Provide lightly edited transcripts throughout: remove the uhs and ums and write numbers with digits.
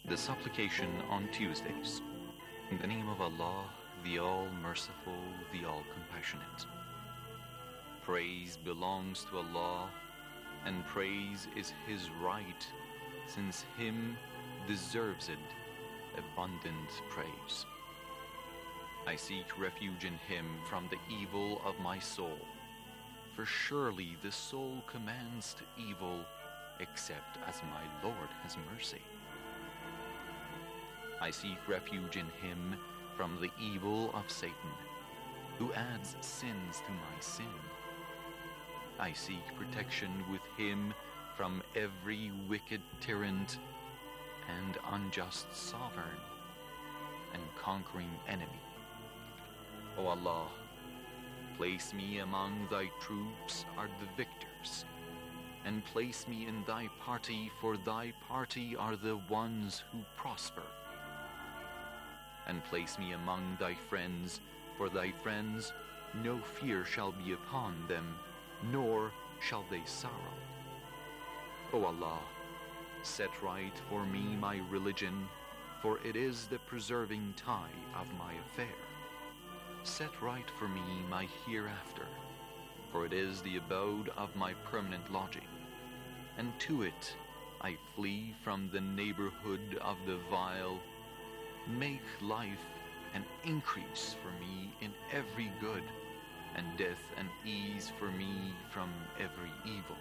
The supplication on Tuesdays. In the name of Allah, the All-Merciful, the All-Compassionate. Praise belongs to Allah, and praise is His right, since Him deserves it abundant praise. I seek refuge in Him from the evil of my soul, for surely the soul commands to evil, except as my Lord has mercy. I seek refuge in Him from the evil of Satan, who adds sins to my sin. I seek protection with Him from every wicked tyrant and unjust sovereign and conquering enemy. O Allah, place me among Thy troops are the victors, and place me in Thy party, for Thy party are the ones who prosper. And place me among Thy friends, for Thy friends no fear shall be upon them, nor shall they sorrow. O Allah, set right for me my religion, for it is the preserving tie of my affair. Set right for me my hereafter, for it is the abode of my permanent lodging, and to it I flee from the neighborhood of the vile. Make life an increase for me in every good, and death an ease for me from every evil.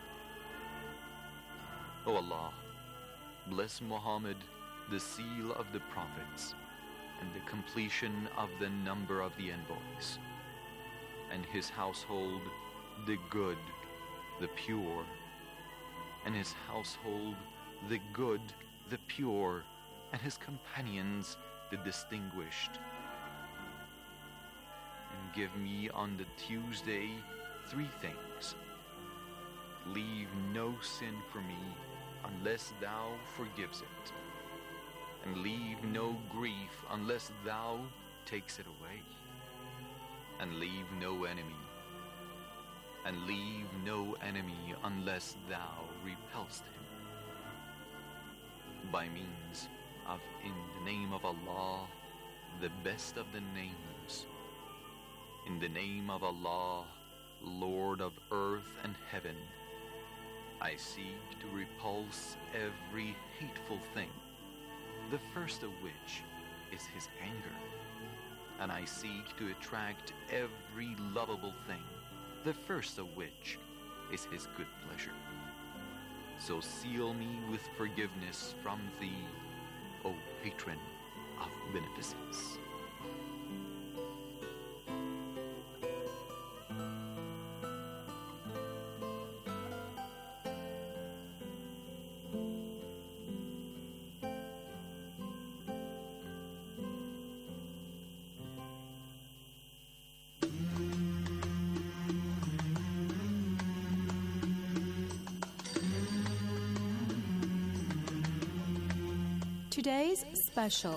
O Allah, bless Muhammad, the seal of the prophets, and the completion of the number of the envoys, and his household, the good, the pure, and his household, the good, the pure, and his companions, the distinguished. And give me on the Tuesday 3 things. Leave no sin for me unless Thou forgives it, and leave no grief unless Thou takes it away, and leave no enemy unless Thou repelst him. By means of in the name of Allah, the best of the names. In the name of Allah, Lord of earth and heaven, I seek to repulse every hateful thing, the first of which is His anger, and I seek to attract every lovable thing, the first of which is His good pleasure. So seal me with forgiveness from Thee, O Patron of beneficence. Today's special.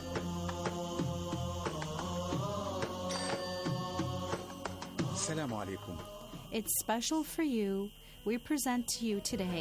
Assalamu alaikum. It's special for you. We present to you today.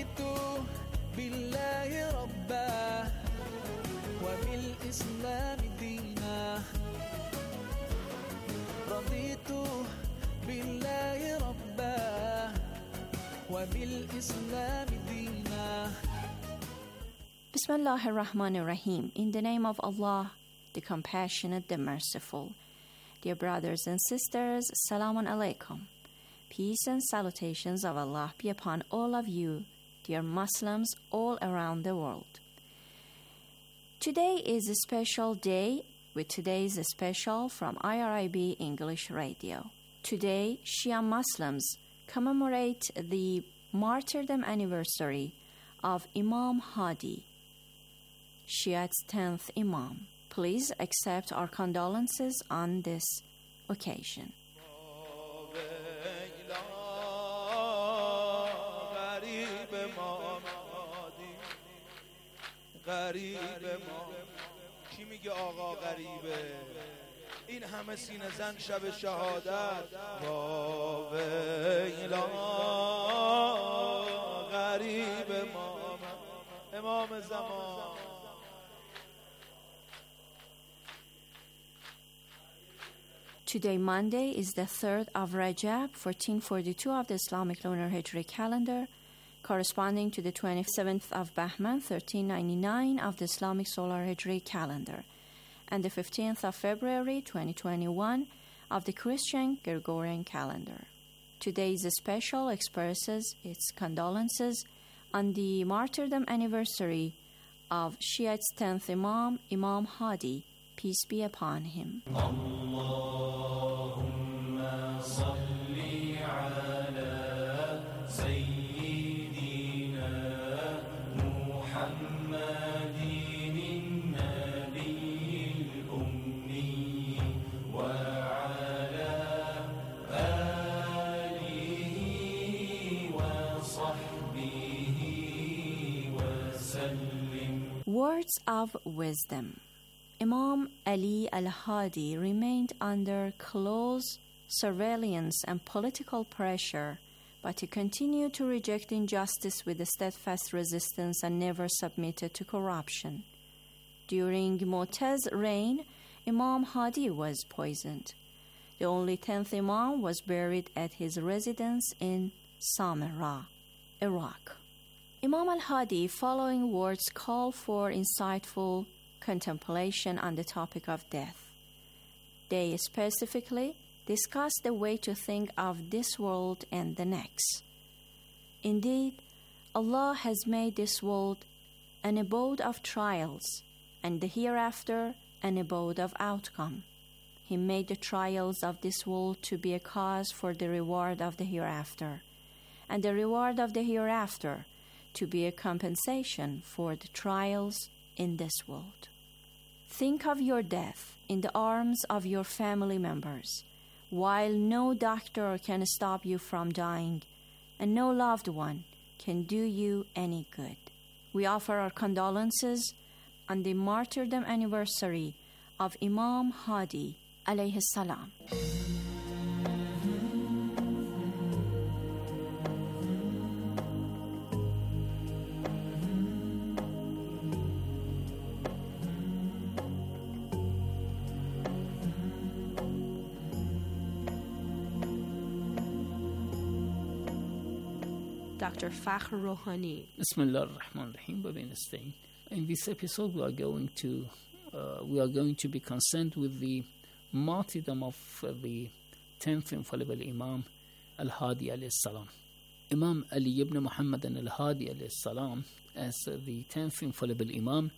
Bismillahir Rahmanir Rahim. In the name of Allah, the Compassionate, the Merciful. Dear brothers and sisters, Assalamu alaikum. Peace and salutations of Allah be upon all of you, dear Muslims all around the world. Today is a special day with today's special from IRIB English Radio. Today, Shia Muslims commemorate the martyrdom anniversary of Imam Hadi, Shia's 10th Imam. Please accept our condolences on this occasion. کی میگه آقا غریبه این همه سینه زن شب شهادت با ویلا غریب ما امام زمان Today, Monday, is the 3rd of Rajab, 1442 of the Islamic Lunar Hijri calendar, corresponding to the 27th of Bahman, 1399 of the Islamic Solar Hijri calendar, and the 15th of February, 2021 of the Christian Gregorian calendar. Today's special expresses its condolences on the martyrdom anniversary of Shiites' 10th Imam, Imam Hadi, peace be upon him. Words of wisdom. Imam Ali al-Hadi remained under close surveillance and political pressure, but he continued to reject injustice with a steadfast resistance and never submitted to corruption. During Mu'taz's reign, Imam Hadi was poisoned. The only 10th Imam was buried at his residence in Samarra, Iraq. Imam al-Hadi following words call for insightful contemplation on the topic of death. They specifically discuss the way to think of this world and the next. Indeed, Allah has made this world an abode of trials and the hereafter an abode of outcome. He made the trials of this world to be a cause for the reward of the hereafter, and the reward of the hereafter to be a compensation for the trials in this world. Think of your death in the arms of your family members, while no doctor can stop you from dying, and no loved one can do you any good. We offer our condolences on the martyrdom anniversary of Imam Hadi alayhi salam. Dr. Fakhr Rouhani. Bismillah ar-Rahman ar-Rahim. In this episode, we are going to be concerned with the martyrdom of the 10th infallible Imam al-Hadi alayhi salam. Imam Ali ibn Muhammad al-Hadi alayhi salam, as the 10th infallible Imam,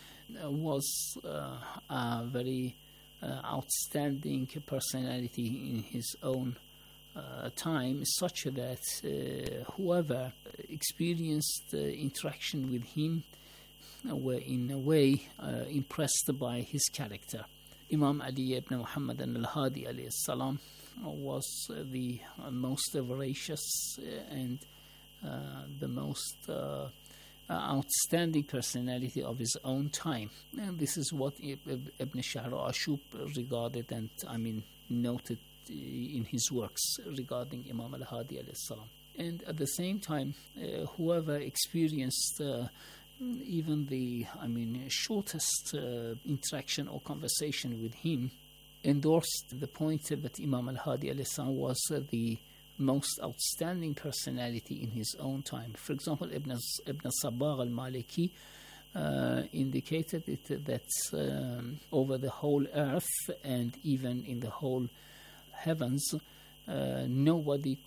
was a very outstanding personality in his own time, such that whoever experienced interaction with him were in a way impressed by his character. Imam Ali ibn Muhammad al-Hadi alayhi salam was the most veracious and the most outstanding personality of his own time, and this is what Ibn Shahr Ashub regarded and noted in his works regarding Imam al-Hadi alayhi salam. And at the same time, whoever experienced even the shortest interaction or conversation with him endorsed the point that Imam al-Hadi alayhi salam was the most outstanding personality in his own time. For example, Ibn Sabbagh al-Maliki indicated that over the whole earth and even in the whole heavens, nobody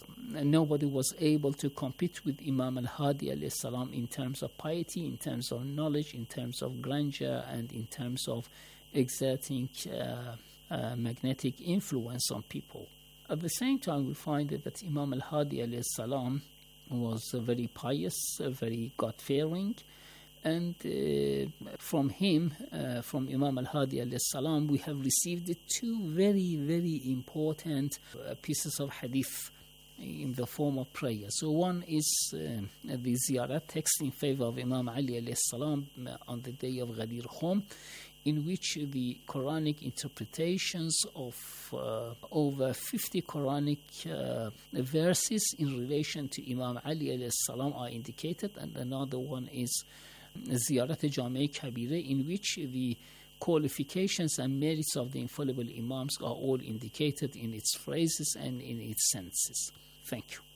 was able to compete with Imam al-Hadi alayhi salam in terms of piety, in terms of knowledge, in terms of grandeur, and in terms of exerting magnetic influence on people. At the same time, we find that Imam al-Hadi alayhi salam was very pious, very God-fearing, and from him, from Imam al-Hadi alayhi salam, we have received two very, very important pieces of hadith in the form of prayer. So one is the ziyarat text in favor of Imam Ali alayhi salam on the day of Ghadir Khum, in which the Quranic interpretations of over 50 Quranic verses in relation to Imam Ali alayhi salam are indicated, and another one is Ziyarat Jami' Kabira, in which the qualifications and merits of the infallible Imams are all indicated in its phrases and in its sentences. Thank you.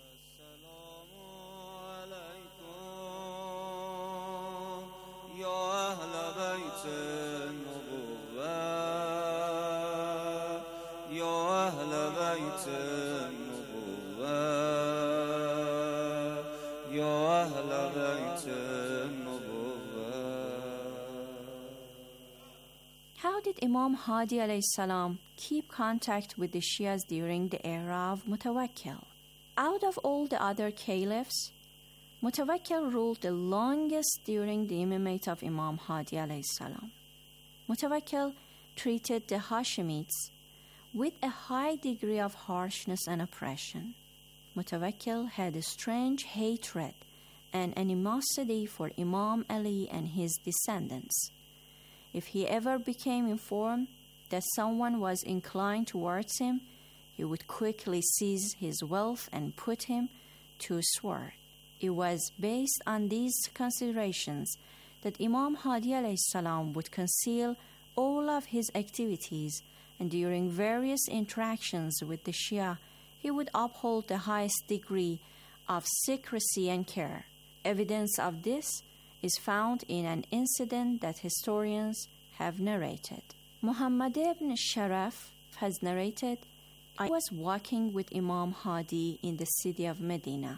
How did Imam Hadi alayhi salam keep contact with the Shias during the era of Mutawakkil? Out of all the other caliphs, Mutawakkil ruled the longest during the imamate of Imam Hadi alayhi salam. Mutawakkil treated the Hashemites with a high degree of harshness and oppression. Mutawakkil had a strange hatred and animosity for Imam Ali and his descendants. If he ever became informed that someone was inclined towards him, he would quickly seize his wealth and put him to sword. It was based on these considerations that Imam Hadi alayhi salam would conceal all of his activities, and during various interactions with the Shia, he would uphold the highest degree of secrecy and care. Evidence of this is found in an incident that historians have narrated. Muhammad ibn Sharaf has narrated, I was walking with Imam Hadi in the city of Medina.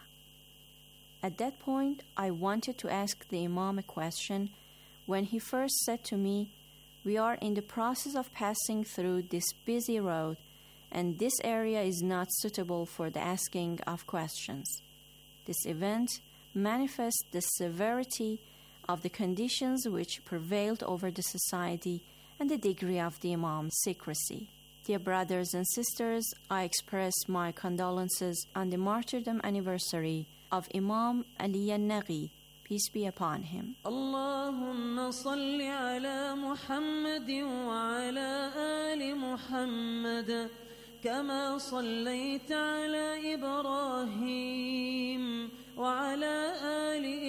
At that point, I wanted to ask the Imam a question when he first said to me, "We are in the process of passing through this busy road, and this area is not suitable for the asking of questions." This event manifests the severity of the conditions which prevailed over the society and the degree of the Imam's secrecy. Dear brothers and sisters, I express my condolences on the martyrdom anniversary of Imam Ali al-Naghi, peace be upon him. Allahumma salli ala Muhammad wa ala ali Muhammad kama sallaita ala Ibrahim wa ala ali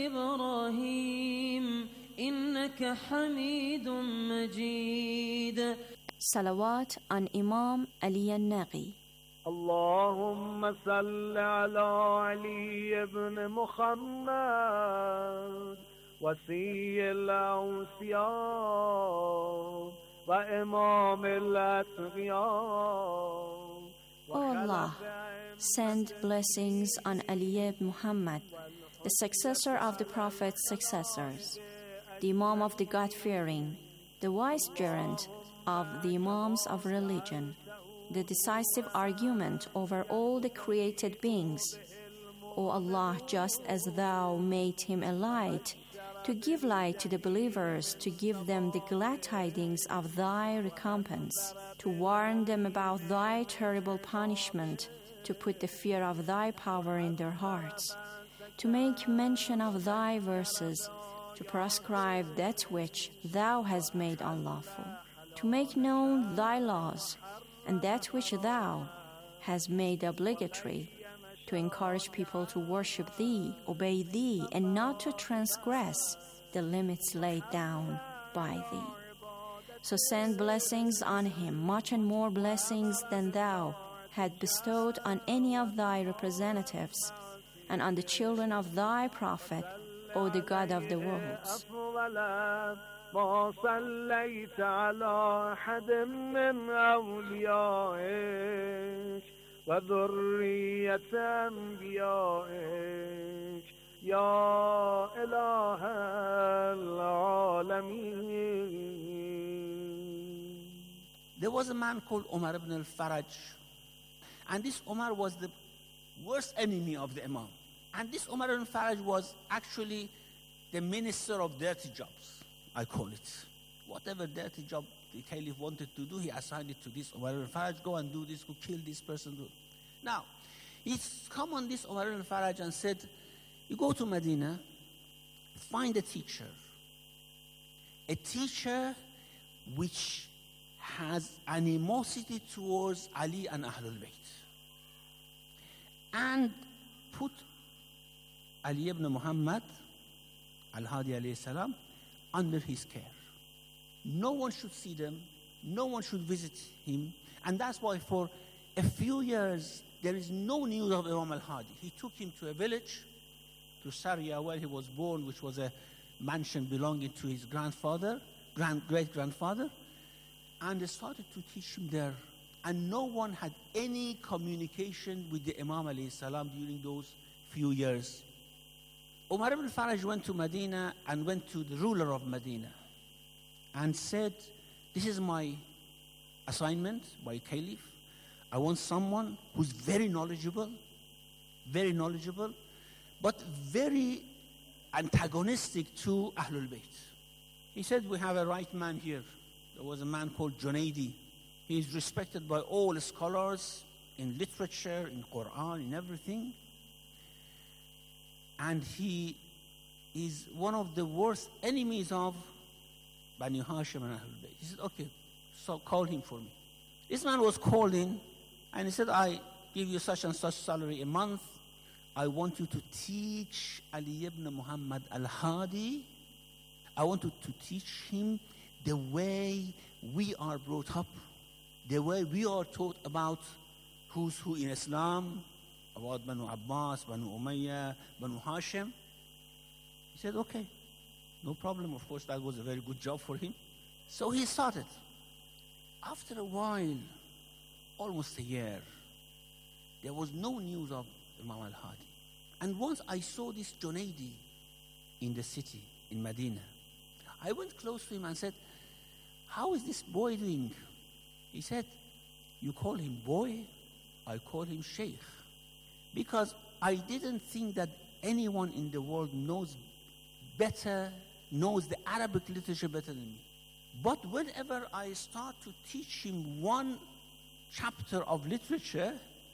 Ibrahim innaka Hamidum Majid. Salawat on Imam Ali al-Naghi. اللهم صل على علي بن محمد وسيء الأوصياء وإمام الأتقياء. O Allah, send blessings on Ali ibn Muhammad, the successor of the Prophet's successors, the Imam of the God-fearing, the vicegerent of the Imams of religion, the decisive argument over all the created beings. O Allah, just as Thou made him a light, to give light to the believers, to give them the glad tidings of Thy recompense, to warn them about Thy terrible punishment, to put the fear of Thy power in their hearts, to make mention of Thy verses, to prescribe that which Thou hast made unlawful, to make known Thy laws, and that which Thou hast made obligatory, to encourage people to worship Thee, obey Thee, and not to transgress the limits laid down by Thee. So send blessings on him, much and more blessings than Thou had bestowed on any of Thy representatives, and on the children of Thy Prophet, O the God of the worlds. ما صليت على أحد من أوليائك وذرية أنبيائك يا إله العالمين. There was a man called Umar ibn al-Faraj, and this Umar was the worst enemy of the Imam. And this Umar ibn al-Faraj was actually the minister of dirty jobs, I call it. Whatever dirty job the caliph wanted to do, he assigned it to this Umar ibn al-Faraj. Go and do this, go kill this person. Now, he's come on this Umar ibn al-Faraj and said, you go to Medina, find a teacher which has animosity towards Ali and Ahlul Bayt, and put Ali ibn Muhammad al-Hadi alayhi salam under his care. No one should see them. No one should visit him. And that's why for a few years, there is no news of Imam al-Hadi. He took him to a village, to Saria, where he was born, which was a mansion belonging to his grandfather, great-grandfather, and they started to teach him there. And no one had any communication with the Imam alayhi salam during those few years. Umar ibn Faraj went to Medina and went to the ruler of Medina and said, this is my assignment by Caliph. I want someone who's very knowledgeable, but very antagonistic to Ahlul Bayt. He said, we have a right man here. There was a man called Junaidi. He is respected by all scholars in literature, in Quran, in everything. And he is one of the worst enemies of Bani Hashim and Ahlul Bayt. He said, okay, so call him for me. This man was called in, and he said, I give you such and such salary a month. I want you to teach Ali ibn Muhammad al-Hadi. I want you to teach him the way we are brought up, the way we are taught about who's who in Islam, about Banu Abbas, Banu Umayyah, Banu Hashim. He said, okay, no problem. Of course, that was a very good job for him. So he started. After a while, almost a year, there was no news of Imam al-Hadi. And once I saw this Junaidi in the city, in Medina, I went close to him and said, how is this boy doing? He said, you call him boy, I call him sheikh. Because I didn't think that anyone in the world knows the Arabic literature better than me. But whenever I start to teach him one chapter of literature,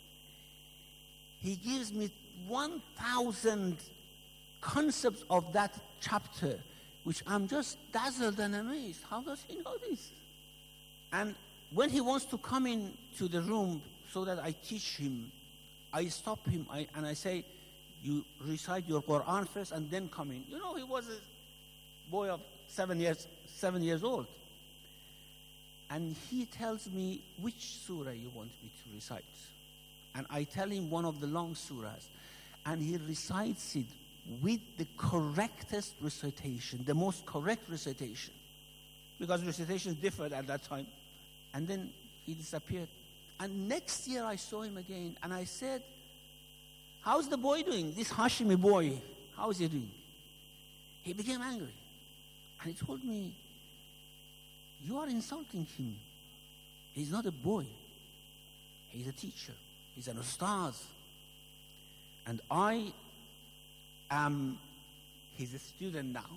he gives me 1,000 concepts of that chapter, which I'm just dazzled and amazed. How does he know this? And when he wants to come into the room so that I teach him, I stop him and I say, you recite your Quran first and then come in. You know, he was a boy of 7 years old. And he tells me which surah you want me to recite. And I tell him one of the long surahs. And he recites it with the correctest recitation, the most correct recitation. Because recitations differed at that time. And then he disappeared. And next year I saw him again and I said, how's the boy doing? This Hashimi boy, how is he doing? He became angry. And he told me, you are insulting him. He's not a boy. He's a teacher. He's an ustaz. And I am his student now.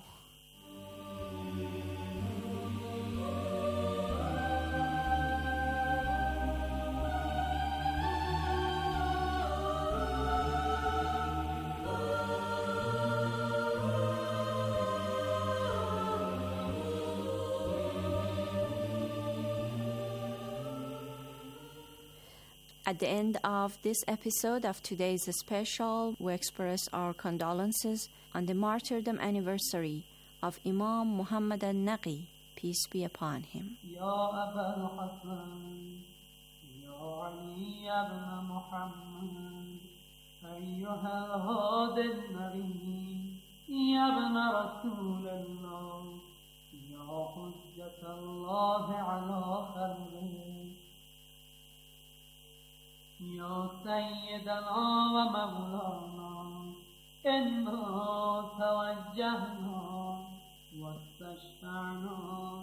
At the end of this episode of today's special, we express our condolences on the martyrdom anniversary of Imam Muhammad al-Naqi, peace be upon him. Ya Aba al-Hasan, Ya Ali ibn Muhammad, أيها الهادي النبي يا ابن رسول الله يا حجة الله على خلقه يا سيدنا ومولانا إنا توجهنا واستشفعنا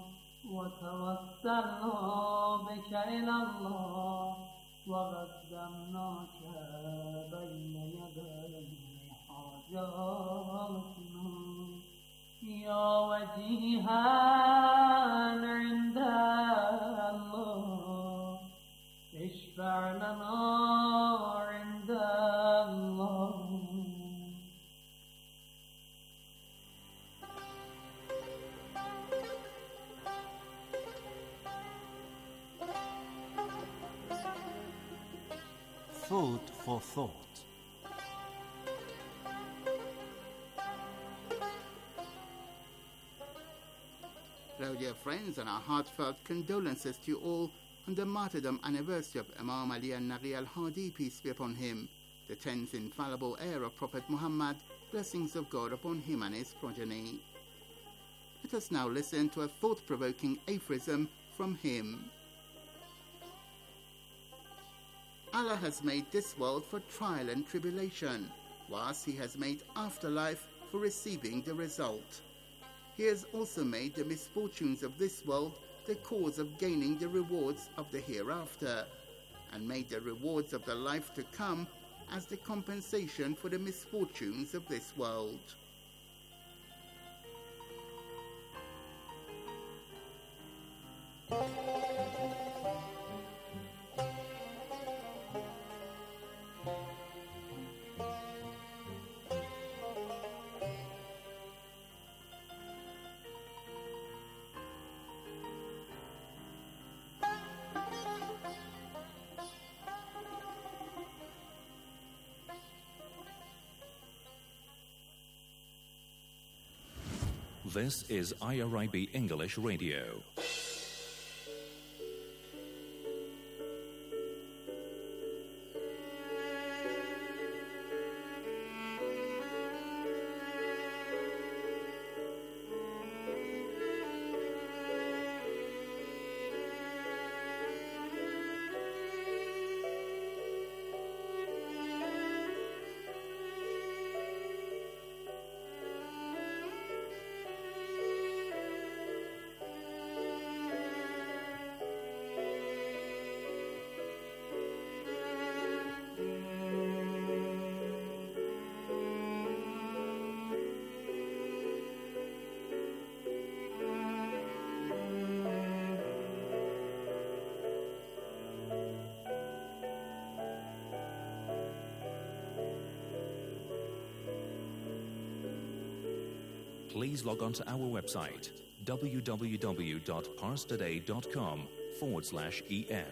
وتوسلنا بك إلى الله وقدمناك بين يدي حاجاتنا يا وجيها عند الله اشفع لنا عند الله. Food for thought. Hello, dear friends, and our heartfelt condolences to you all on the martyrdom anniversary of Imam Ali al-Naghi al-Hadi, peace be upon him, the 10th infallible heir of Prophet Muhammad, blessings of God upon him and his progeny. Let us now listen to a thought-provoking aphorism from him. Allah has made this world for trial and tribulation, whilst He has made afterlife for receiving the result. He has also made the misfortunes of this world the cause of gaining the rewards of the hereafter, and made the rewards of the life to come as the compensation for the misfortunes of this world. This is IRIB English Radio. Please log on to our website, www.parstoday.com/en.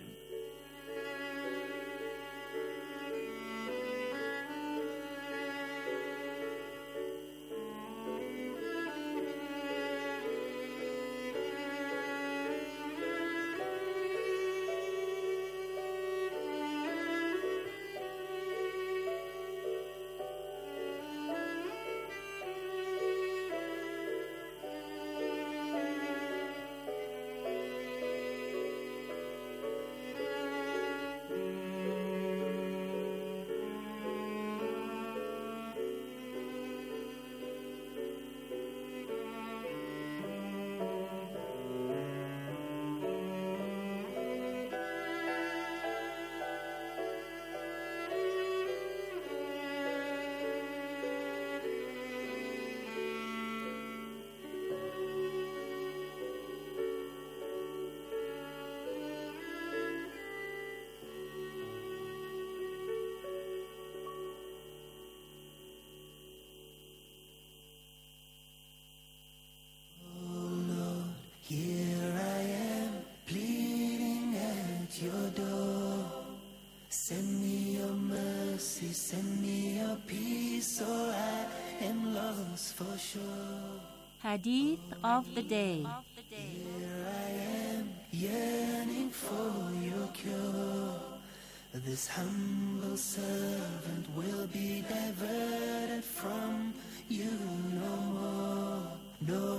Hadith of the day. Here I am, yearning for your cure. This humble servant will be diverted from you no more, no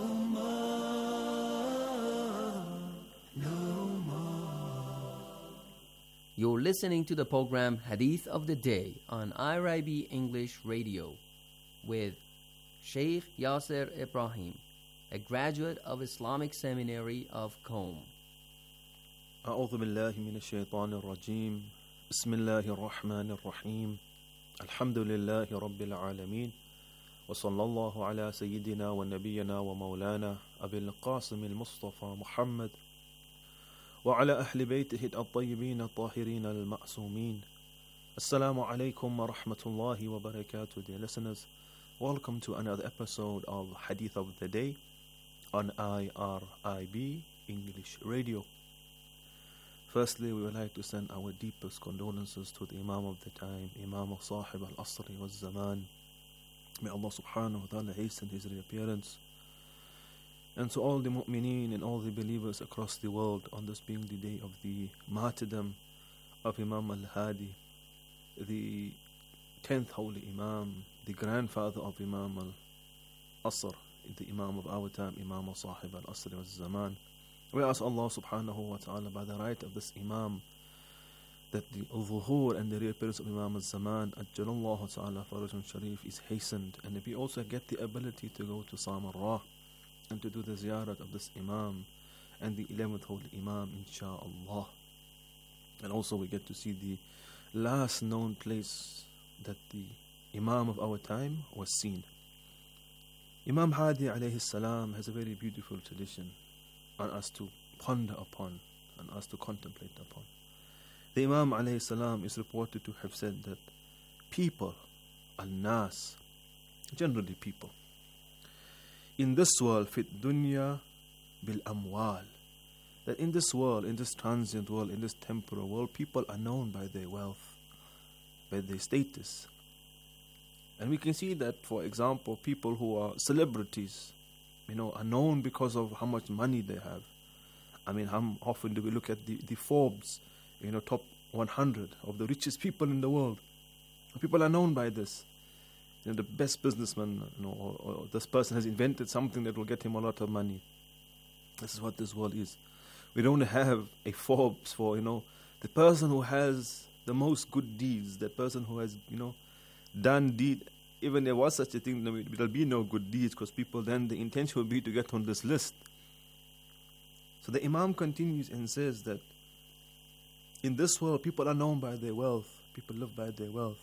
more, no more. You're listening to the program Hadith of the Day on IRIB English Radio with Sheikh Yasser Ibrahim, a graduate of Islamic Seminary of Qom. أعوذ بالله من الشيطان الرجيم بسم الله الرحمن الرحيم الحمد لله رب العالمين وصلى الله على سيدنا ونبينا ومولانا أبي القاسم المصطفى محمد وعلى أهل بيته الطيبين الطاهرين المعصومين. Assalamu alaikum wa rahmatullahi wa barakatuh, dear listeners. Welcome to another episode of Hadith of the Day on IRIB English Radio. Firstly, we would like to send our deepest condolences to the Imam of the time, Imam Sahib al-Asri wa Zaman. May Allah subhanahu wa ta'ala hasten his reappearance. and to all the mu'mineen and all the believers across the world on this being the day of the martyrdom of Imam al-Hadi, the 10th Holy Imam, the grandfather of Imam al-Asr, the Imam of our time, Imam al-Sahib al-Asr wal-Zaman. We ask Allah subhanahu wa ta'ala by the right of this Imam that the zuhur and the reappearance of Imam al-Zaman, Ajjalallahu ta'ala Farajun Sharif, is hastened, and if we also get the ability to go to Samarrah and to do the ziyarat of this Imam and the 11th Holy Imam, insha'Allah. And also we get to see the last known place that the Imam of our time was seen. Imam Hadi alayhi salam has a very beautiful tradition on us to ponder upon and us to contemplate upon. The Imam alayhi salam is reported to have said that people, al-nas, generally people, in this world, fit dunya bil amwal, that in this world, in this transient world, in this temporal world, people are known by their wealth, by their status. And we can see that, for example, people who are celebrities, are known because of how much money they have. I mean, how often do we look at the Forbes, top 100 of the richest people in the world? People are known by this. The best businessman, or this person has invented something that will get him a lot of money. This is what this world is. We don't have a Forbes for, the person who has the most good deeds, the person who has, done deed. Even there was such a thing, there will be no good deeds, because people then, the intention will be to get on this list. So the Imam continues and says that in this world, people are known by their wealth. People live by their wealth.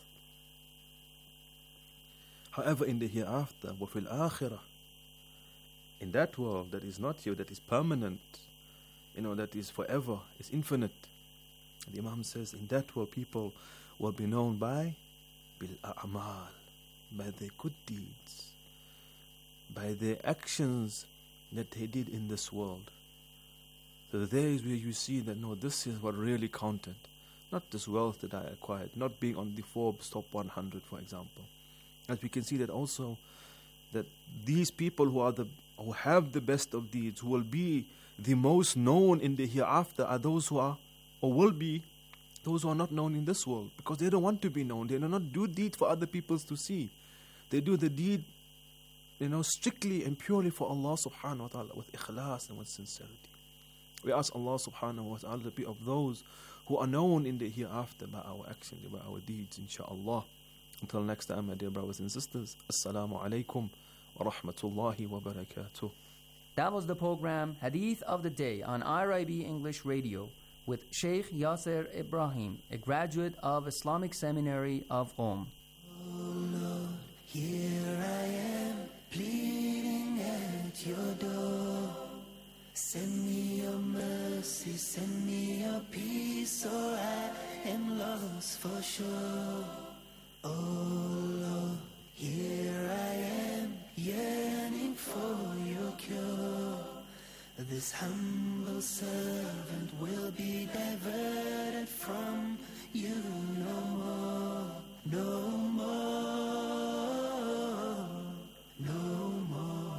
However, in the hereafter, وَفِي الْآخِرَةِ, in that world that is not here, that is permanent, that is forever, is infinite. The Imam says, in that world, people will be known by bil-a'mal, by their good deeds, by their actions that they did in this world. So there is where you see that, no, this is what really counted. Not this wealth that I acquired, not being on the Forbes top 100, for example. As we can see that also, that these people who have the best of deeds, who will be the most known in the hereafter, are those who are, or will be, those who are not known in this world, because they don't want to be known. They do not do deeds for other people to see. They do the deed, strictly and purely for Allah subhanahu wa ta'ala, with ikhlas and with sincerity. We ask Allah subhanahu wa ta'ala to be of those who are known in the hereafter by our actions, by our deeds, insha'Allah. Until next time, my dear brothers and sisters, Assalamu alaikum wa rahmatullahi wa barakatuh. That was the program Hadith of the Day on IRIB English Radio with Sheikh Yasser Ibrahim, a graduate of Islamic Seminary of Qom. Oh Lord, here I am, pleading at your door. Send me your mercy, send me your peace, or I am lost for sure. Oh Lord, here I am, yearning for your cure. This humble servant will be diverted from you no more, no more, no more.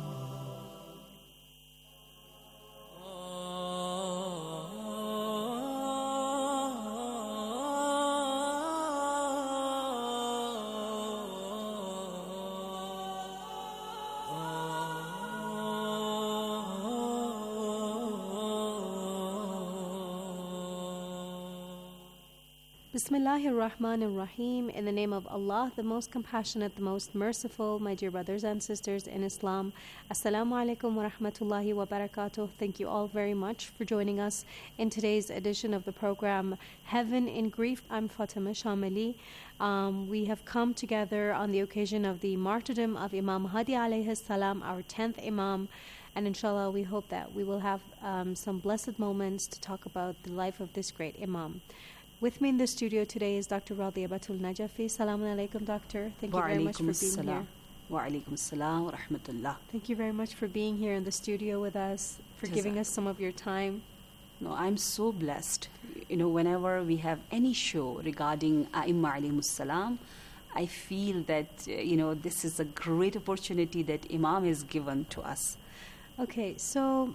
Bismillahir Rahmanir Rahim. In the name of Allah, the most compassionate, the most merciful, my dear brothers and sisters in Islam. Assalamu alaikum wa rahmatullahi wa barakatuh. Thank you all very much for joining us in today's edition of the program Heaven in Grief. I'm Fatima Shamali. We have come together on the occasion of the martyrdom of Imam Hadi alayhi salam, our 10th Imam. And inshallah, we hope that we will have some blessed moments to talk about the life of this great Imam. With me in the studio today is Dr. Radhiya Batul Najafi. Salaam alaikum, Doctor. Thank you very much for being here. Wa alaikum salam wa rahmatullah. Thank you very much for being here in the studio with us, for giving us some of your time. No, I'm so blessed. Whenever we have any show regarding A'imma alayhimus salam, I feel that, this is a great opportunity that Imam has given to us. Okay, so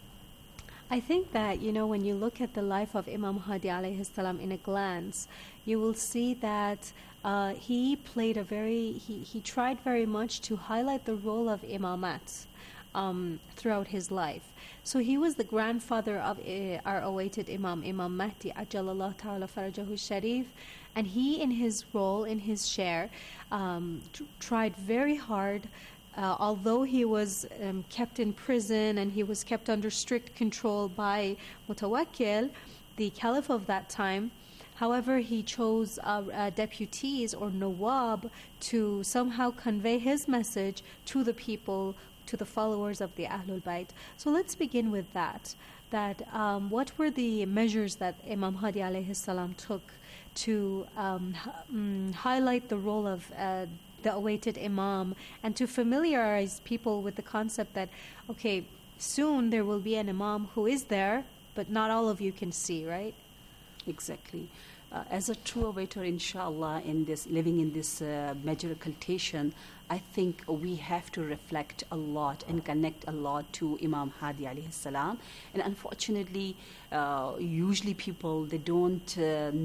I think that, when you look at the life of Imam Hadi alayhi salam in a glance, you will see that he tried very much to highlight the role of imamat throughout his life. So he was the grandfather of our awaited Imam Mahdi, Ajalallah Ta'ala Farajahu Sharif, and he, in his role, in his share, tried very hard. Although he was kept in prison and he was kept under strict control by Mutawakkil, the caliph of that time, however, he chose deputies or nawab to somehow convey his message to the people, to the followers of the Ahlul Bayt. So let's begin with that. What were the measures that Imam Hadi alayhi salam took to highlight the role of the awaited Imam, and to familiarize people with the concept that, okay, soon there will be an Imam who is there, but not all of you can see, right? Exactly. As a true awaiter, inshallah, living in this major occultation, I think we have to reflect a lot and connect a lot to Imam Hadi alayhi salam. And unfortunately, usually people, they don't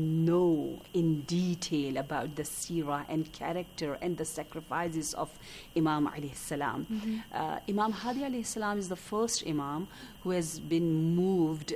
know in detail about the seerah and character and the sacrifices of Imam alayhi salam. Mm-hmm. Imam Hadi alayhi salam is the first Imam who has been moved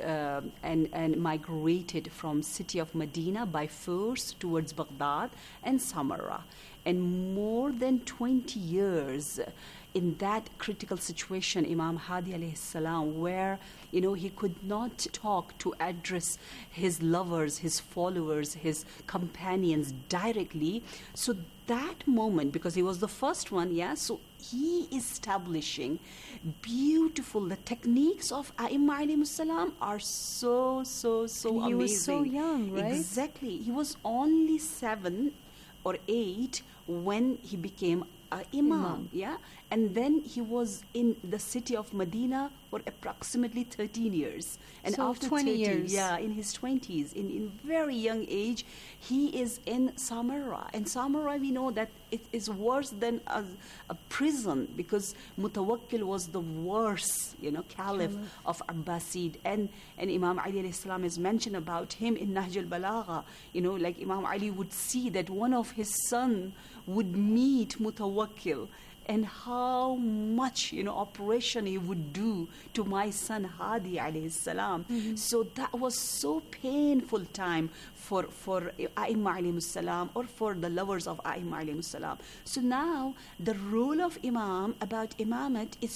and migrated from city of Medina by force towards Baghdad and Samarra. And more than 20 years in that critical situation, Imam Hadi alayhi salam, where he could not talk to address his lovers, his followers, his companions directly. So that moment, because he was the first one, so he is establishing beautiful, the techniques of A'imma alayhimus salam are so and amazing. He was so young, right? Exactly. He was only 7 or 8 when he became an imam, and then he was in the city of Medina for approximately 13 years. And so after 20 years. In his 20s, in very young age, he is in Samarra. And Samarra, we know that it is worse than a prison, because Mutawakkil was the worst, caliph of Abbasid. And Imam Ali alayhi salam is mentioned about him in Nahj al-Balagha. Like Imam Ali would see that one of his son would meet Mutawakkil, and how much operation he would do to my son Hadi alayhi salam. Mm-hmm. So that was so painful time for A'imma alayhimus salam, or for the lovers of A'imma alayhimus salam. So now the role of Imam about Imamat is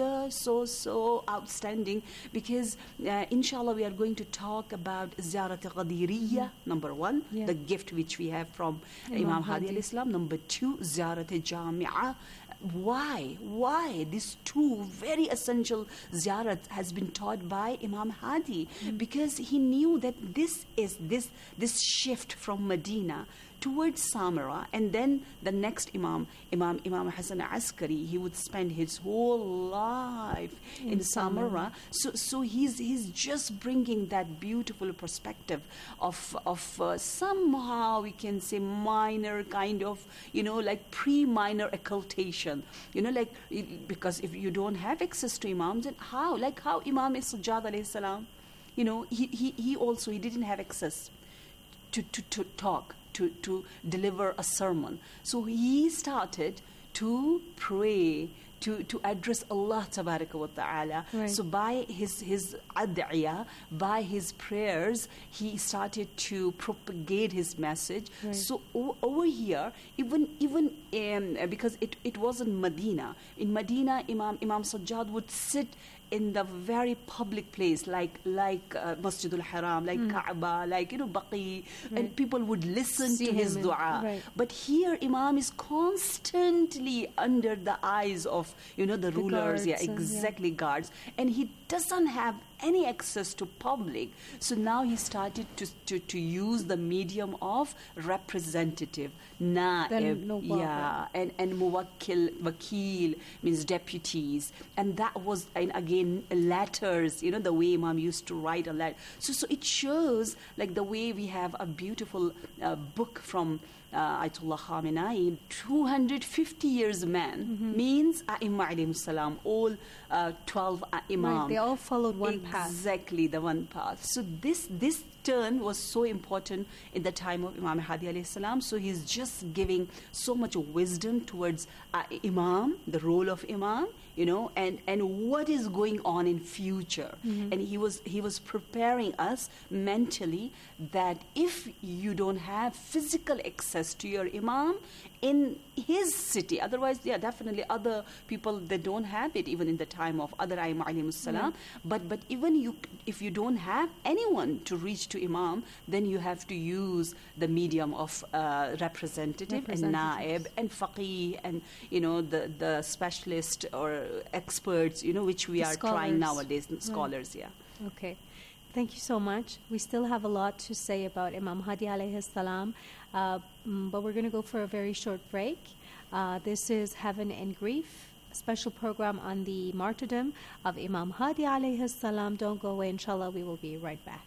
so outstanding, because inshallah we are going to talk about Ziyarat Ghadiriyya, number 1, the gift which we have from Imam Hadi alayhi salam. Number 2, Ziyarat Jami'ah. Why these 2 very essential ziyarat has been taught by Imam Hadi? Because he knew that this shift from Medina towards Samarra, and then the next Imam Hasan Askari, he would spend his whole life in Samarra. So he's just bringing that beautiful perspective of somehow we can say minor kind of like pre-minor occultation, because if you don't have access to imams, then how Imam Sajjad alayhi salam, he also didn't have access to talk, to deliver a sermon. So he started to pray, to address Allah tabaraka wa ta'ala. Right. So by his ad'iyah, by his prayers, he started to propagate his message. Right. So over here, even because it wasn't Medina. In Medina, Imam Sajjad would sit in the very public place, like Masjid al-Haram, like Kaaba, like Baqi, and people would listen to his dua. Right. But here, Imam is constantly under the eyes of the rulers, guards, guards, and he doesn't have any access to public. So now he started to use the medium of representative, na'ib, and wakil means deputies, and that was, and again letters, the way Imam used to write a letter. So it shows like the way we have a beautiful book from Ayatollah Khamenei, 250 years man, means A'imma alayhim salam, all 12 imam. Right, they all followed one path. Exactly, the one path. So this turn was so important in the time of Imam Hadi alayhi salam. So he's just giving so much wisdom towards imam, the role of imam, and what is going on in future. And he was preparing us mentally that if you don't have physical access to your imam in his city, otherwise, definitely other people, they don't have it even in the time of other Aimma alayhimus salam. But even if you don't have anyone to reach to imam, then you have to use the medium of representative and naib and faqih and the specialist or experts, which we are trying nowadays, scholars. Okay. Thank you so much. We still have a lot to say about Imam Hadi alayhi salam, but we're going to go for a very short break. This is Heaven in Grief, a special program on the martyrdom of Imam Hadi alayhi salam. Don't go away, inshallah. We will be right back.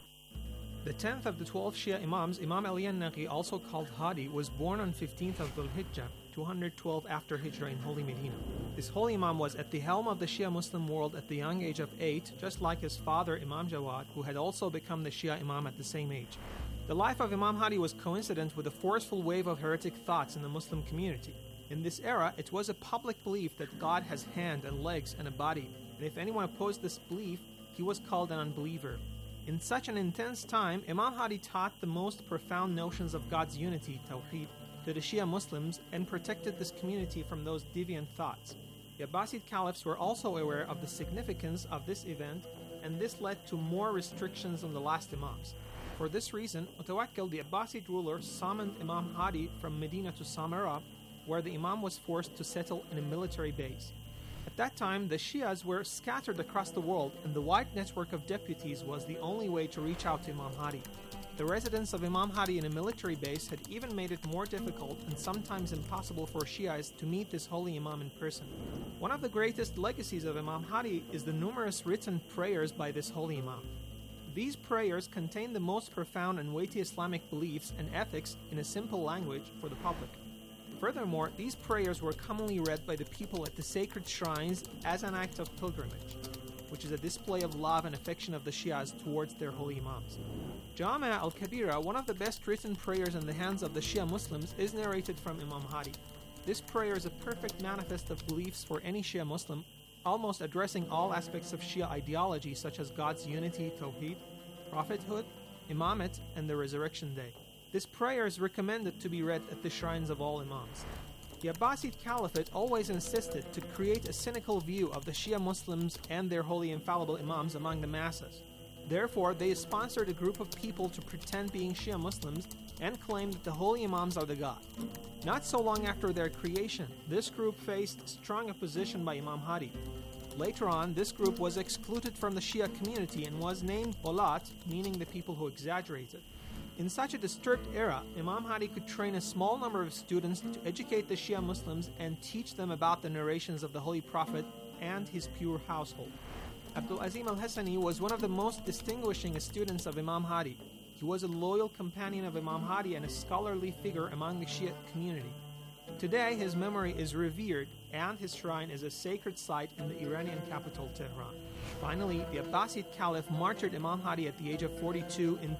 The 10th of the 12 Shia Imams, Imam Ali al-Naqi, also called Hadi, was born on 15th of Dhul Hijjah, 212 after Hijrah in Holy Medina. This holy Imam was at the helm of the Shia Muslim world at the young age of 8, just like his father Imam Jawad, who had also become the Shia Imam at the same age. The life of Imam Hadi was coincident with a forceful wave of heretic thoughts in the Muslim community. In this era, it was a public belief that God has hand and legs and a body, and if anyone opposed this belief, he was called an unbeliever. In such an intense time, Imam Hadi taught the most profound notions of God's unity, Tawheed, to the Shia Muslims and protected this community from those deviant thoughts. The Abbasid caliphs were also aware of the significance of this event, and this led to more restrictions on the last Imams. For this reason, Mutawakkil, the Abbasid ruler, summoned Imam Hadi from Medina to Samarra, where the Imam was forced to settle in a military base. At that time, the Shias were scattered across the world, and the wide network of deputies was the only way to reach out to Imam Hadi. The residence of Imam Hadi in a military base had even made it more difficult and sometimes impossible for Shias to meet this holy Imam in person. One of the greatest legacies of Imam Hadi is the numerous written prayers by this holy Imam. These prayers contain the most profound and weighty Islamic beliefs and ethics in a simple language for the public. Furthermore, these prayers were commonly read by the people at the sacred shrines as an act of pilgrimage, which is a display of love and affection of the Shias towards their holy Imams. Jami' al-Kabira, one of the best written prayers in the hands of the Shia Muslims, is narrated from Imam Hadi. This prayer is a perfect manifest of beliefs for any Shia Muslim, almost addressing all aspects of Shia ideology such as God's unity, Tawheed, prophethood, imamate, and the resurrection day. This prayer is recommended to be read at the shrines of all Imams. The Abbasid Caliphate always insisted to create a cynical view of the Shia Muslims and their holy infallible Imams among the masses. Therefore, they sponsored a group of people to pretend being Shia Muslims and claim that the holy Imams are the God. Not so long after their creation, this group faced strong opposition by Imam Hadi. Later on, this group was excluded from the Shia community and was named Ghulat, meaning the people who exaggerated. In such a disturbed era, Imam Hadi could train a small number of students to educate the Shia Muslims and teach them about the narrations of the Holy Prophet and his pure household. Abdul Azim al-Hassani was one of the most distinguishing students of Imam Hadi. He was a loyal companion of Imam Hadi and a scholarly figure among the Shia community. Today, his memory is revered and his shrine is a sacred site in the Iranian capital, Tehran. Finally, the Abbasid Caliph martyred Imam Hadi at the age of 42 in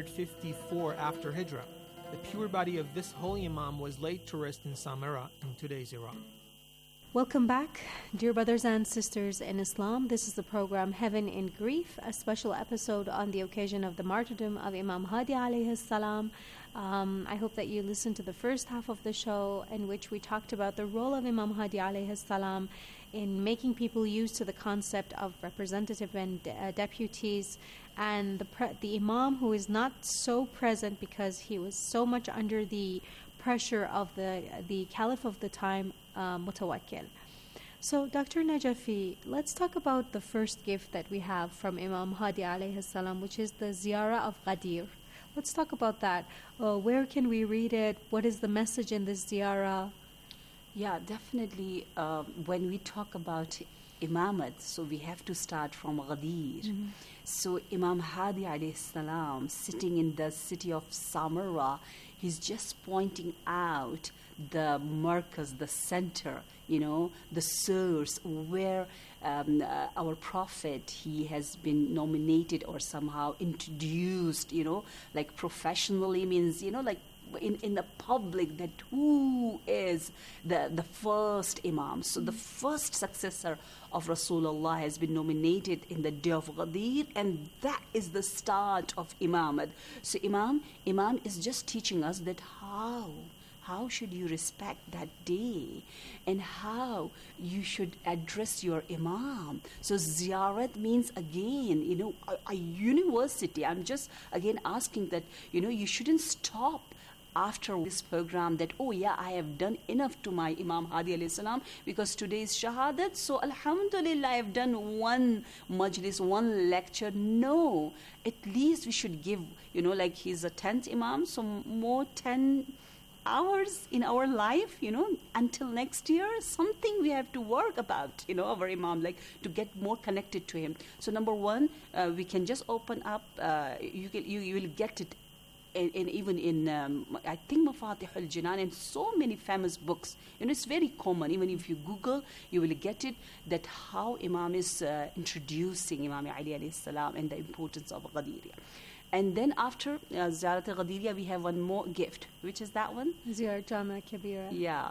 254 after Hijrah. The pure body of this holy Imam was laid to rest in Samarra in today's Iraq. Welcome back, dear brothers and sisters in Islam. This is the program Heaven in Grief, a special episode on the occasion of the martyrdom of Imam Hadi alayhi salam. I hope that you listened to the first half of the show in which we talked about the role of Imam Hadi alayhi salam in making people used to the concept of representative and deputies, and the Imam who is not so present because he was so much under the pressure of the Caliph of the time, Mutawakkil. So, Dr. Najafi, let's talk about the first gift that we have from Imam Hadi alayhi salam, which is the Ziyarah of Ghadir. Let's talk about that. Where can we read it? What is the message in this Ziyarah? Yeah, definitely. When we talk about Imamate, so we have to start from Ghadir. So Imam Hadi alayhi salam, sitting in the city of Samarra, he's just pointing out the markaz, the center, the source where our prophet, he has been nominated or somehow introduced, like professionally, means, like in the public, that who is the first Imam. So the first successor of Rasulullah has been nominated in the day of Ghadir, and that is the start of Imamate. So Imam is just teaching us that how should you respect that day and how you should address your Imam. So ziyarat means, again, a university. I'm just again asking that, you shouldn't stop after this program that, oh yeah, I have done enough to my Imam Hadi alayhi salam because today is Shahadat, so alhamdulillah, I have done one majlis, one lecture. No, at least we should give, like he's a 10th Imam, so more 10 hours in our life, until next year, something we have to work about, our Imam, like to get more connected to him. So number one, we can just open up, you will get it. And even in, I think, Mafatih al-Jinan and so many famous books. It's very common. Even if you Google, you will get it, that how Imam is introducing Imam Ali alayhi salam and the importance of Ghadir. And then after Ziyarat al-Ghadiriyah, we have one more gift. Which is that one? Ziyarat Jamia Kabira. Yeah,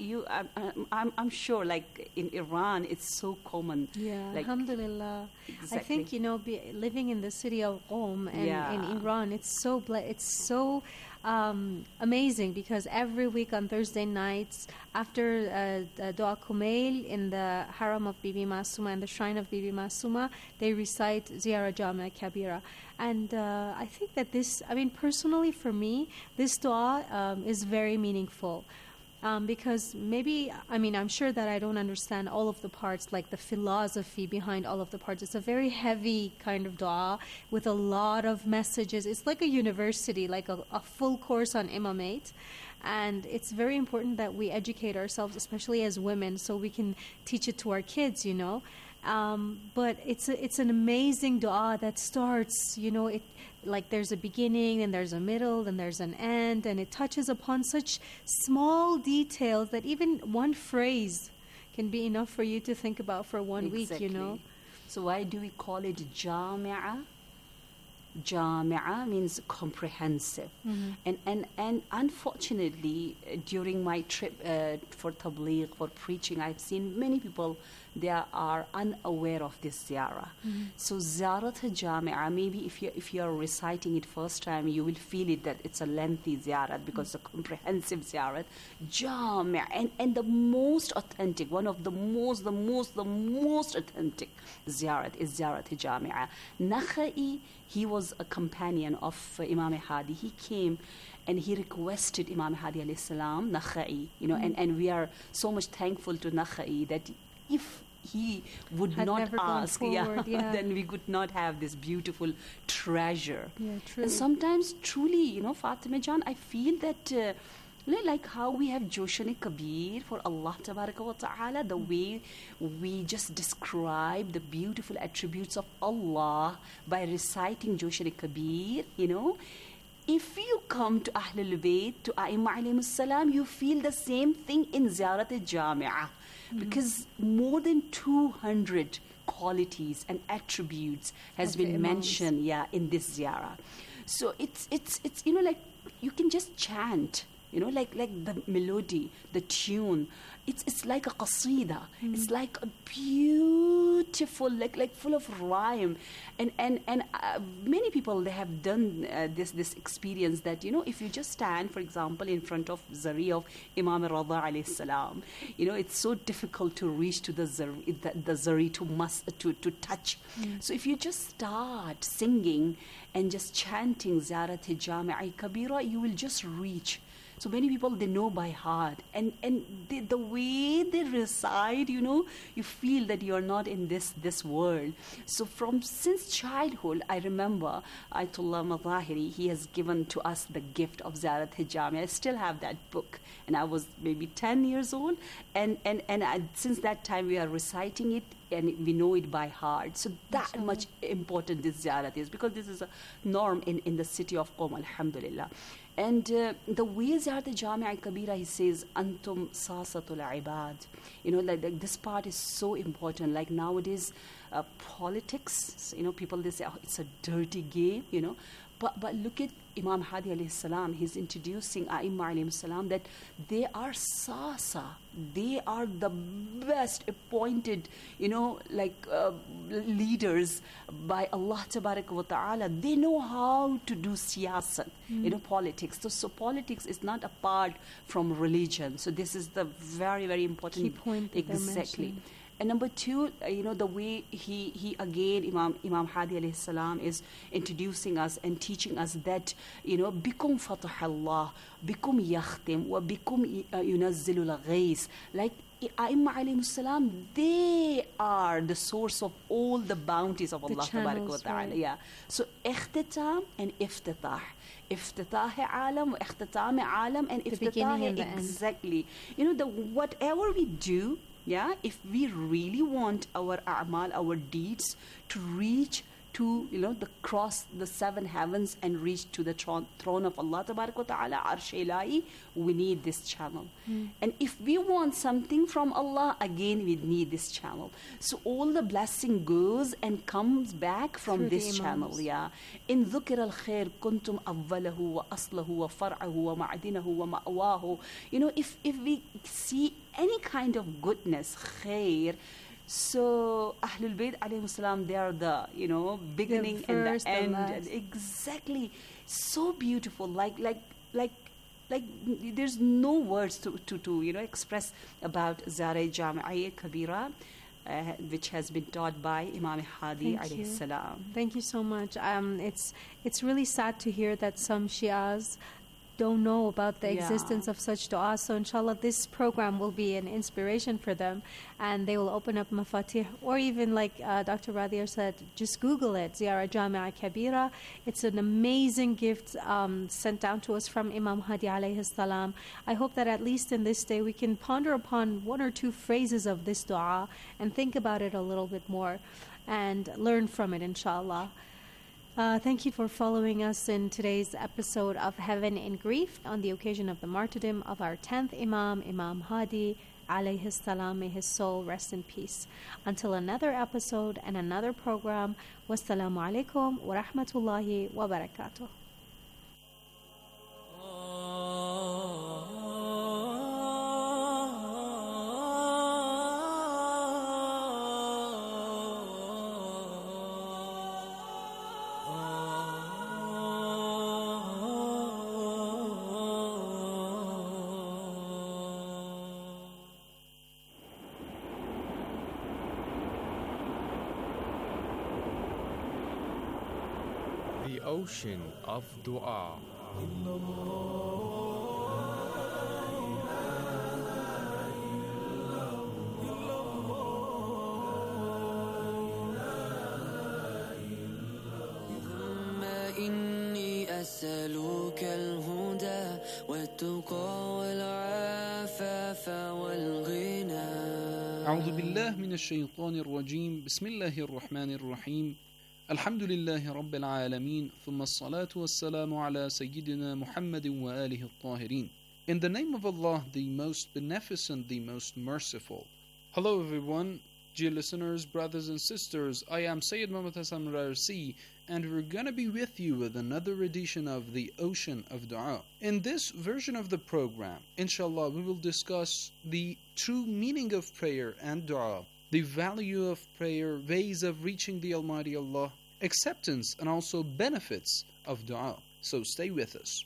I'm sure, like in Iran, it's so common. Yeah, like, alhamdulillah. Exactly. I think, living in the city of Qom and in Iran, it's so amazing, because every week on Thursday nights, after Dua Kumail in the Haram of Bibi Masuma and the Shrine of Bibi Masuma, they recite Ziyarat Jamia Kabira. And I think that this, personally for me, this dua is very meaningful. Because maybe, I'm sure that I don't understand all of the parts, like the philosophy behind all of the parts. It's a very heavy kind of dua with a lot of messages. It's like a university, like a full course on imamate. And it's very important that we educate ourselves, especially as women, so we can teach it to our kids, But it's an amazing dua that starts, like there's a beginning, and there's a middle, and there's an end, and it touches upon such small details that even one phrase can be enough for you to think about for one week, So why do we call it Jami'a? Jami'a means comprehensive. And unfortunately, during my trip for tabligh, for preaching, I've seen many people, they are unaware of this ziyarah. So ziyarat Jami'a, maybe if you are reciting it first time, you will feel it that it's a lengthy ziyarat because it's a comprehensive ziyarat. Jami'a, and the most authentic, one of the most authentic ziyarat is ziyarat Jami'a. Nakhai, he was a companion of Imam Hadi. He came and he requested Imam Hadi alayhi salam, Nakhai, and we are so much thankful to Nakhai that if he would had not ask, then we could not have this beautiful treasure. Yeah, true. And sometimes, truly, Fatima Jan, I feel that like how we have Joshan-e-Kabir for Allah Tabaraka wa Ta'ala, the way we just describe the beautiful attributes of Allah by reciting Joshan-e-Kabir, If you come to Ahlul Bayt, to A'imma alayhimus salam, you feel the same thing in Ziyarat al-Jami'ah. Because more than 200 qualities and attributes has been mentioned, in this ziyarah. So it's like you can just chant, like the melody, the tune. It's like a qasida. It's like a beautiful, like full of rhyme, and many people, they have done this experience that if you just stand, for example, in front of Zari of Imam Rada alayhi salam, it's so difficult to reach to the Zari to touch. So if you just start singing and just chanting Ziyarat Jami'a Kabira, you will just reach. So many people, they know by heart, and the way they recite, you feel that you're not in this world. So since childhood, I remember Ayatollah Madahiri, he has given to us the gift of Ziyarat Jami'a. I still have that book, and I was maybe 10 years old, and since that time we are reciting it and we know it by heart. So that much important this ziyarat is, because this is a norm in the city of Qom, alhamdulillah. And the way Ziyarat Jamia Kabira, he says, Antum Sasatul Ibad. Like this part is so important. Like nowadays, politics, people, they say, oh, it's a dirty game, But look at Imam Hadi alayhi salam. He's introducing A'imma alayhi salam that they are sasa. They are the best appointed, leaders by Allah tabarak wa ta'ala. They know how to do siyasat, politics. So politics is not apart from religion. So this is the very, very important key point that exactly. And number two, the way he again, Imam Hadi alayhi salam, is introducing us and teaching us that, bikum fatah Allah, bikum yakhtim, wa bikum yunazzilul ghais. Like A'imma alayhi salam, they are the source of all the bounties of Allah tabarak wa ta'ala. Right. Yeah. So ikhtitam and iftitah. Iftitah alam, wa ikhtitam alam, and iftitah exactly. Whatever we do, if we really want our a'mal, our deeds to reach to, cross the seven heavens and reach to the throne of Allah tabarak wa ta'ala, Arsh Ilahi, we need this channel. And if we want something from Allah, again we need this channel. So all the blessing goes and comes back from through this channel. In dhukr al-khair kuntum awwalahu wa aslahu wa far'ahu wa ma'adinahu wa ma'wahu. If we see any kind of goodness, khair, so Ahlul Bayt alayhi salam, they are the beginning and the end. And exactly, so beautiful. Like there's no words to express about Ziyarat Jamia Kabira, which has been taught by Imam Hadi alayhi salam. Thank you so much. It's really sad to hear that some Shias don't know about the existence of such dua. So inshallah this program will be an inspiration for them, and they will open up mafatih, or even like Dr. Radia said, just Google it, Ziyarat Jamia Kabira. It's an amazing gift sent down to us from Imam Hadi alayhi salam. I hope that at least in this day we can ponder upon one or two phrases of this dua and think about it a little bit more and learn from it, inshallah. Thank you for following us in today's episode of Heaven in Grief on the occasion of the martyrdom of our 10th Imam, Imam Hadi alayhi salam. May his soul rest in peace. Until another episode and another program, wassalamu alaikum wa rahmatullahi wa barakatuh. The ocean of dua. إني أسألك الهدى والتقى والعفاف والغنى. أعوذ بالله من الشيطان الرجيم. بسم الله الرحمن الرحيم. الحمد لله رب العالمين. ثم الصلاة والسلام على سيدنا محمد وآله الطاهرين. In the name of Allah, the most beneficent, the most merciful. Hello everyone, dear listeners, brothers and sisters. I am Sayyid Muhammad Hassan Rarsi, and we're going to be with you with another edition of the Ocean of Dua. In this version of the program, inshallah, we will discuss the true meaning of prayer and dua, the value of prayer, ways of reaching the Almighty Allah, acceptance and also benefits of dua. So stay with us.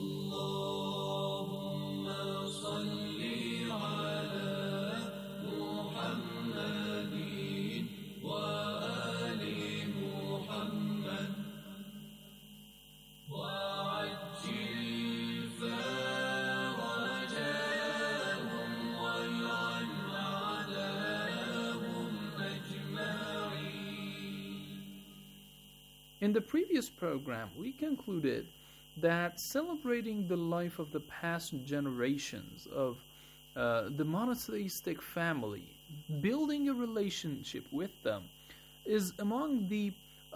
In the previous program, we concluded that celebrating the life of the past generations of the monotheistic family building a relationship with them is among the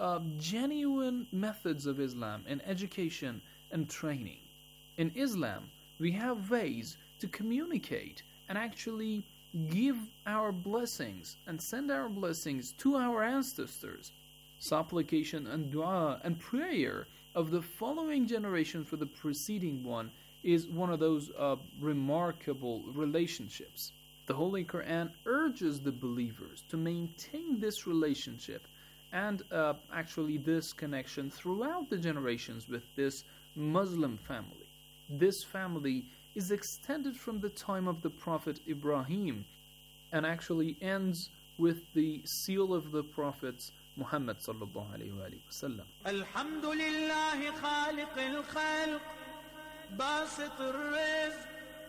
genuine methods of Islam in education and training. In Islam, we have ways to communicate and actually give our blessings and send our blessings to our ancestors. Supplication and dua and prayer of the following generation for the preceding one is one of those remarkable relationships. The Holy Quran urges the believers to maintain this relationship and actually this connection throughout the generations with this Muslim family. This family is extended from the time of the Prophet Ibrahim and actually ends with the seal of the prophets Muhammad sallallahu alayhi wa sallam. Alhamdulillah khaliq al-khalq basit al-rizq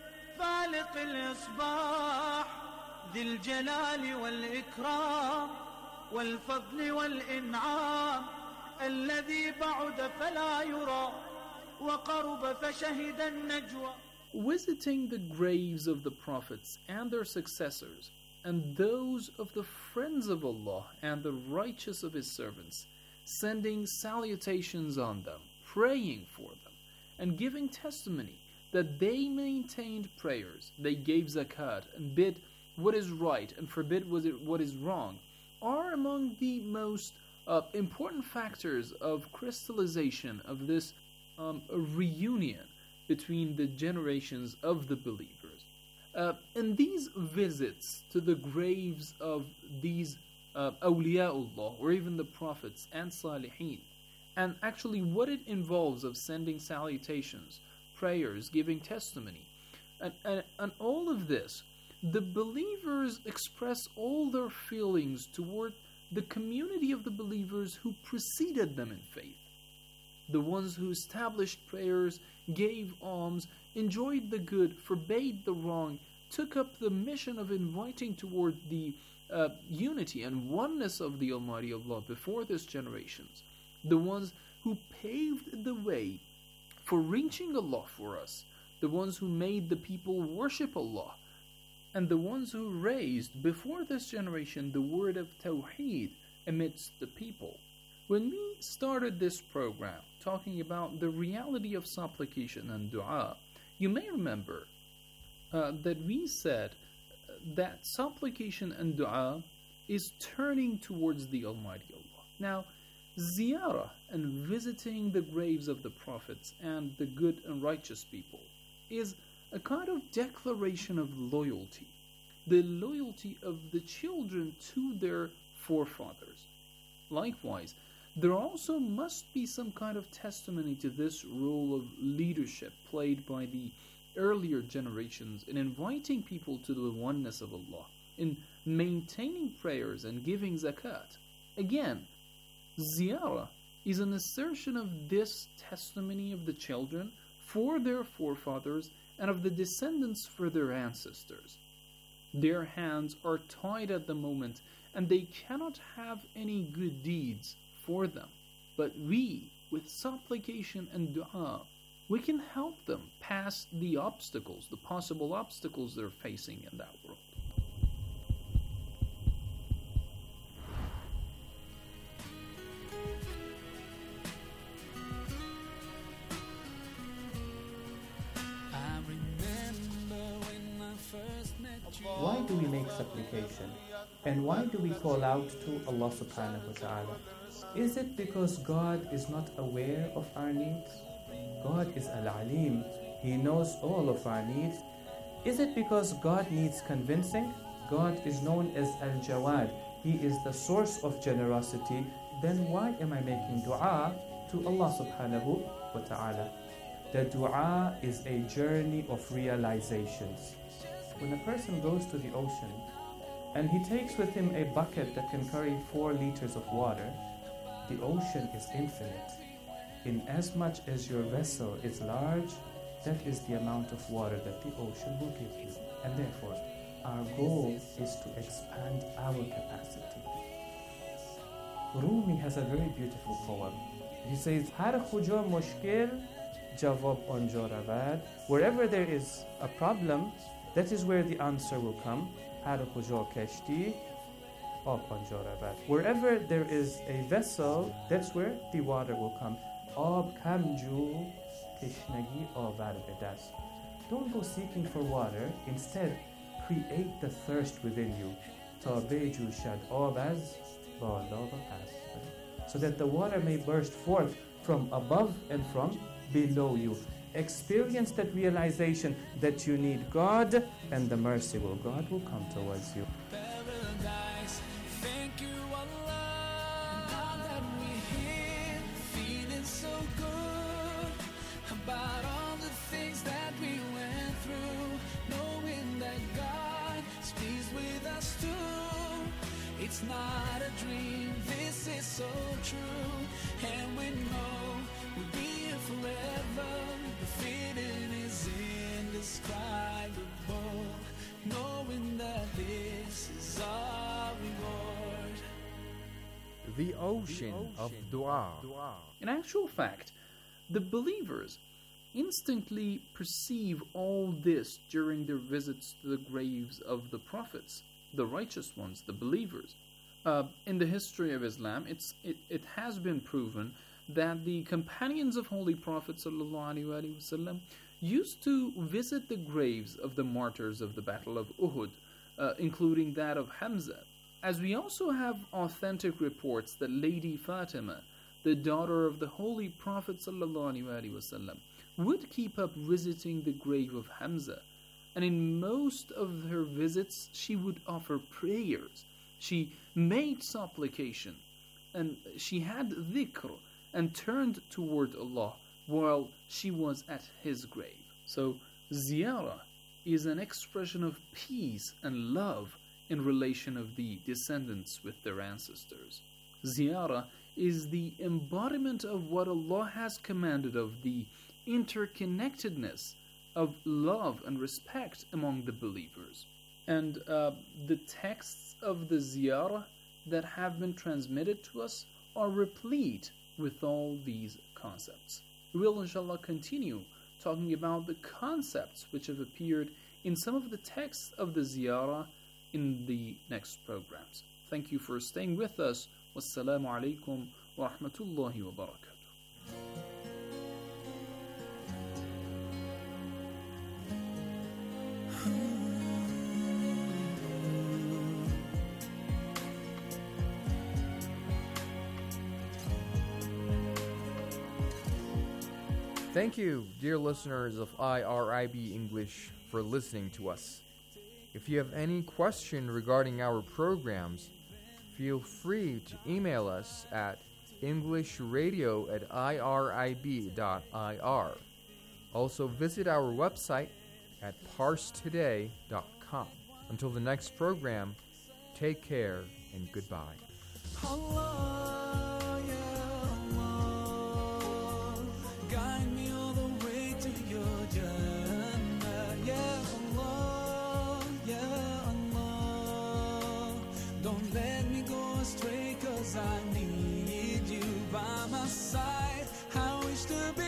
faliq al-isbah dhil jalali wal-ikram wal-fadli wal-in'am alladhi ba'uda fala yura wa qaruba fashahida an-najwa. Visiting the graves of the prophets and their successors and those of the friends of Allah and the righteous of His servants, sending salutations on them, praying for them, and giving testimony that they maintained prayers, they gave zakat and bid what is right and forbid what is wrong, are among the most important factors of crystallization of this reunion between the generations of the believers. And these visits to the graves of these awliyaullah, or even the prophets and salihin, and actually what it involves of sending salutations, prayers, giving testimony, and all of this, the believers express all their feelings toward the community of the believers who preceded them in faith. The ones who established prayers, gave alms, enjoyed the good, forbade the wrong, took up the mission of inviting toward the unity and oneness of the Almighty Allah before this generations. The ones who paved the way for reaching Allah for us. The ones who made the people worship Allah. And the ones who raised before this generation the word of Tawheed amidst the people. When we started this program talking about the reality of supplication and dua, you may remember that we said that supplication and dua is turning towards the Almighty Allah. Now, ziyarah and visiting the graves of the prophets and the good and righteous people is a kind of declaration of loyalty, the loyalty of the children to their forefathers. Likewise, there also must be some kind of testimony to this role of leadership played by the earlier generations in inviting people to the oneness of Allah, in maintaining prayers and giving zakat. Again, ziyarah is an assertion of this testimony of the children for their forefathers and of the descendants for their ancestors. Their hands are tied at the moment and they cannot have any good deeds for them. But we, with supplication and dua, we can help them pass the obstacles, the possible obstacles they're facing in that world. Why do we make supplication? And why do we call out to Allah subhanahu wa ta'ala? Is it because God is not aware of our needs? God is Al-Alim. He knows all of our needs. Is it because God needs convincing? God is known as Al-Jawad. He is the source of generosity. Then why am I making dua to Allah subhanahu wa ta'ala? The dua is a journey of realizations. When a person goes to the ocean and he takes with him a bucket that can carry 4 liters of water, the ocean is infinite. In as much as your vessel is large, that is the amount of water that the ocean will give you. And therefore, our goal is to expand our capacity. Rumi has a very beautiful poem. He says, Har khuja mushkil jawab anja ravad. Wherever there is a problem, that is where the answer will come. هر کجا کشتی آب آنجا رود. Wherever there is a vessel, that's where the water will come. آب کم جو تشنگی آور به دست. Don't go seeking for water. Instead, create the thirst within you. تا بجوشد آب از بالا و پس. So that the water may burst forth from above and from below you. Experience that realization that you need God, and the merciful God will come towards you. Paradise, thank you Allah. Now that we're here, feeling so good about all the things that we went through, knowing that God is pleased with us too. It's not a dream, this is so true, and we know we'll be here forever. The feeling is indescribable, knowing that this is our reward. The ocean of dua. In actual fact, the believers instantly perceive all this during their visits to the graves of the prophets, the righteous ones, the believers. In the history of Islam, it has been proven that the companions of Holy Prophet ﷺ used to visit the graves of the martyrs of the Battle of Uhud, including that of Hamza. As we also have authentic reports that Lady Fatima, the daughter of the Holy Prophet ﷺ, would keep up visiting the grave of Hamza, and in most of her visits she would offer prayers. She made supplication, and she had dhikr, and turned toward Allah while she was at his grave. So ziyarah is an expression of peace and love in relation of the descendants with their ancestors. Ziyarah is the embodiment of what Allah has commanded of the interconnectedness of love and respect among the believers. And the texts of the ziyarah that have been transmitted to us are replete with all these concepts. We will inshallah continue talking about the concepts which have appeared in some of the texts of the ziyarah in the next programs. Thank you for staying with us. Wassalamu alaikum wa rahmatullahi wa barakatuh. Thank you, dear listeners of IRIB English, for listening to us. If you have any question regarding our programs, feel free to email us at englishradio@irib.ir. Also visit our website at parstoday.com. Until the next program, take care and goodbye. Guide me all the way to your Jannah, Ya Allah, Ya Allah. Don't let me go astray, 'cause I need you by my side. I wish to be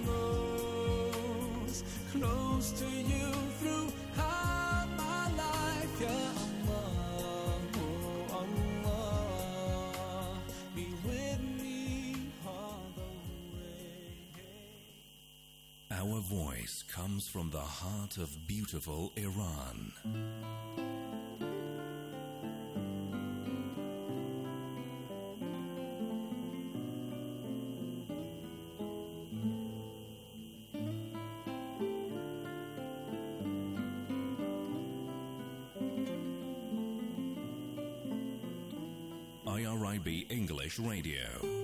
close to you throughout my life, Ya Allah, oh Allah. Be with me all the way. Our voice comes from the heart of beautiful Iran. IRIB English Radio.